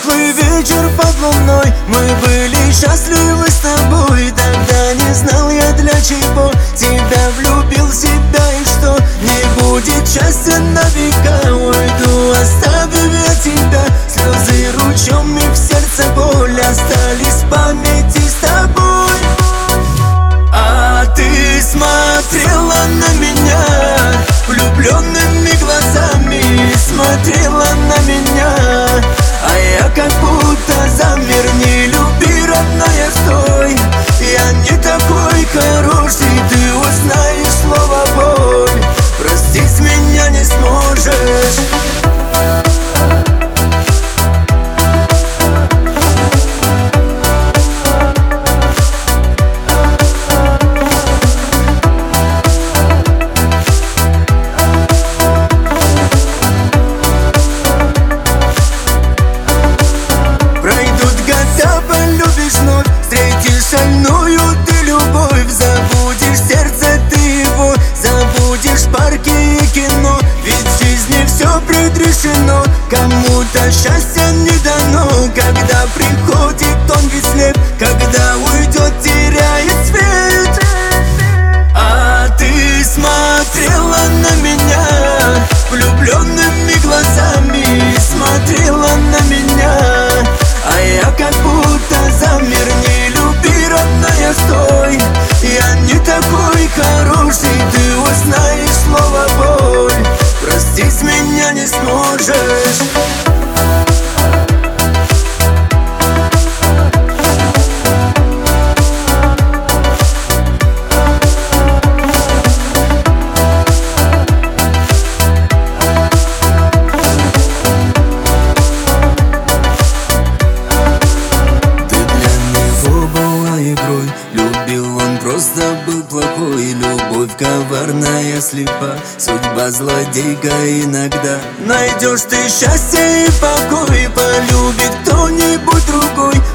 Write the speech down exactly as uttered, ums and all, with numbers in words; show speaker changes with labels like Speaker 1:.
Speaker 1: теплый вечер под луной, мы были счастливы с тобой. Тогда не знал я, для чего тебя влюбил в себя, и что не будет счастья на века. Уйду, оставив я тебя, слезы ручьем и в сердце боль остались в памяти с тобой. А ты смотрела на меня влюбленными глазами, смотрела на меня, а я как будто замер. Не люби, родная, стой, я не такой хороший. Ты узнаешь слово боль, простить меня не сможешь. Встретишь шальную ты любовь, забудешь сердце ты его, забудешь парки и кино. Ведь в жизни все предрешено, кому-то счастье не дано. Когда приходит он ведь слеп, когда уйдет, теряет свет. А ты смотрела на меня влюбленными глазами, смотрела на меня, а я как будто замер. Не люби, родная, стой, я не такой хороший. Ты узнаешь слово боль, простить меня не сможешь. Любил он, просто был плохой. Любовь коварная, слепа, судьба злодейка иногда. Найдешь ты счастье и покой, полюбит кто-нибудь другой.